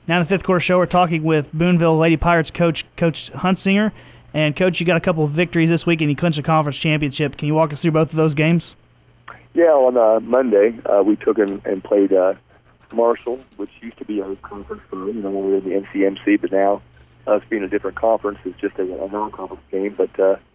Now in the fifth quarter show, we're talking with Boonville Lady Pirates coach Huntsinger. And, Coach, you got a couple of victories this week, and you clinched a conference championship. Can you walk us through both of those games? Yeah, on Monday, we took and played Marshall, which used to be a conference for, when we were in the NCMC, but now us being a different conference is just a non-conference game. But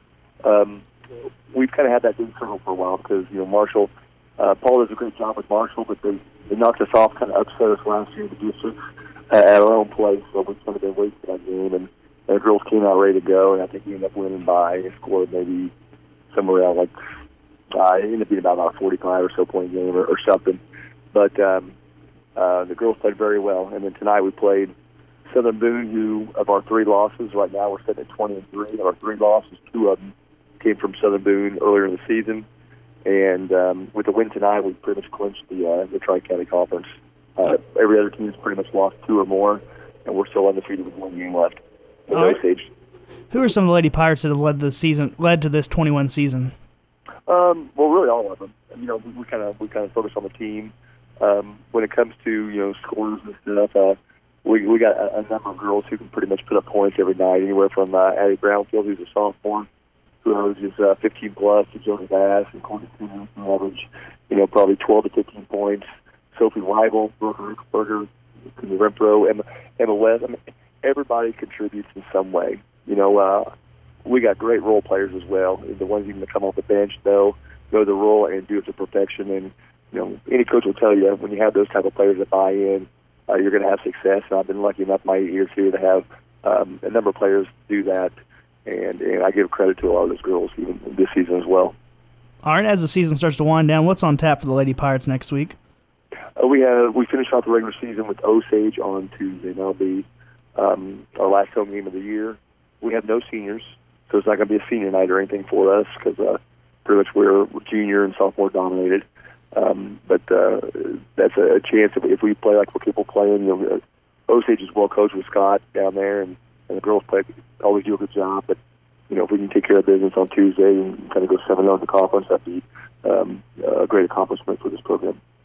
we've kind of had that big struggle for a while because, Marshall, Paul does a great job with Marshall, but they knocked us off, kind of upset us last year in the district at our own place, so we've kind of been waiting for that game. And the girls came out ready to go, and I think we ended up winning by a score of maybe somewhere around it ended up being about a 45 or so point game or something. But the girls played very well. And then tonight we played Southern Boone, who, of our three losses, right now we're sitting at 20-3. Of our three losses, two of them came from Southern Boone earlier in the season. And with the win tonight, we pretty much clinched the Tri-County Conference. Every other team's pretty much lost two or more, and we're still undefeated with one game left. Osage. Who are some of the Lady Pirates that have led to this 21 season? Well, really all of them. We kind of focus on the team. When it comes to scores and stuff, we got a number of girls who can pretty much put up points every night. Anywhere from Addie Brownfield, who's a sophomore, who averages 15 plus, to Jody Bass and Courtney Cooper, who average probably 12 to 15 points. Sophie Weibel, Brooke Rickberger, Kenya Rempro, Emma West. Everybody contributes in some way. We got great role players as well. The ones even that come off the bench know the role and do it to perfection. And any coach will tell you when you have those type of players that buy in, you're going to have success. And I've been lucky enough my 8 years here to have a number of players do that, and I give credit to a lot of those girls even this season as well. All right, as the season starts to wind down, what's on tap for the Lady Pirates next week? We finish off the regular season with Osage on Tuesday. That'll be our last home game of the year. We have no seniors, so it's not going to be a senior night or anything for us because pretty much we're junior and sophomore dominated. But that's a chance if we play like we're capable of playing. Osage is well coached with Scott down there, and the girls always do a good job. But if we can take care of business on Tuesday and kind of go 7-0 in the conference, that'd be a great accomplishment for this program.